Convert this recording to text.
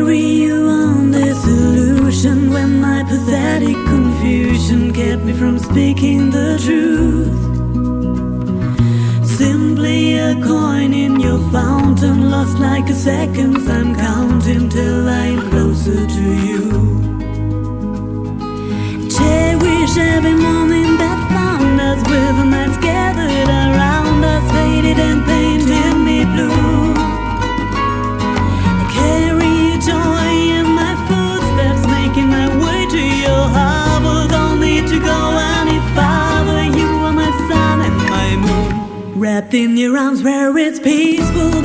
carry you on this illusion when my pathetic confusion kept me from speaking the truth. Simply a coin in your fountain, lost like a seconds I'm counting till I'm closer to you. Cherish every moment that found us, with the nights gathered around us, faded and painted me blue. I carry joy in my footsteps, making my way to your heart, but don't need to go any farther. You are my sun and my moon, wrapped in your arms where it's peaceful.